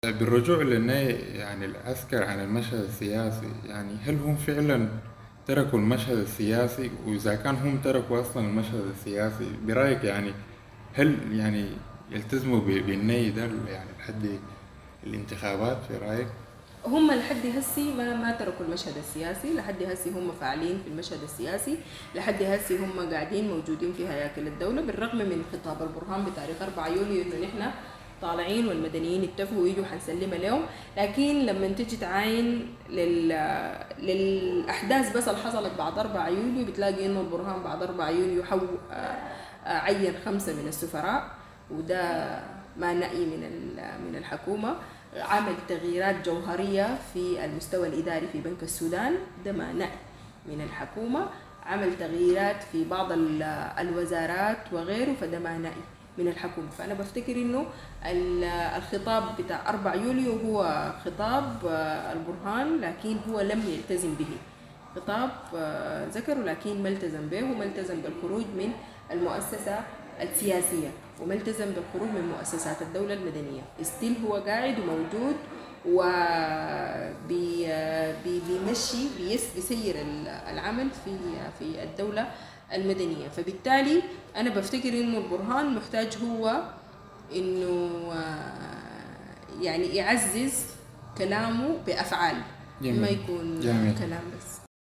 بالرجوع للنهي يعني العسكر عن المشهد السياسي، يعني هل هم فعلا تركوا المشهد السياسي؟ وإذا كان هم تركوا أصلا المشهد السياسي برأيك، يعني هل يعني يلتزموا بالنهي ده يعني لحد الانتخابات في رأيك؟ هم لحد هسي ما تركوا المشهد السياسي، لحد هسي هم فاعلين في المشهد السياسي، لحد هسي هم قاعدين موجودين في هياكل الدولة، بالرغم من خطاب البرهان بتاريخ 4 يوليو انه نحن طالعين والمدنيين اتفقوا ويجوا حنسلمها لهم. لكن لما تجي تعاين للاحداث بس اللي حصلت بعد 4 يوليو بتلاقي انه البرهان بعد 4 يوليو عين 5 من السفراء، وده ما نأي من الحكومة. عمل تغييرات جوهرية في المستوى الإداري في بنك السودان، ده ما نأي من الحكومة. عمل تغييرات في بعض الوزارات وغيره، فده ما نأي من الحكومة. فأنا بفتكر إنه الخطاب بتاع 4 يوليو هو خطاب البرهان، لكن هو لم يلتزم به. خطاب ذكره لكن ما التزم به، وما التزم بالخروج من المؤسسة السياسية، وما التزم بالخروج من مؤسسات الدولة المدنية. استيل هو قاعد وموجود وبيمشي بيسير العمل في الدولة المدنية. فبالتالي أنا بفتكر إنه البرهان محتاج هو إنه يعني يعزز كلامه بأفعال، ما جميل. يكون جميل. كلام بس.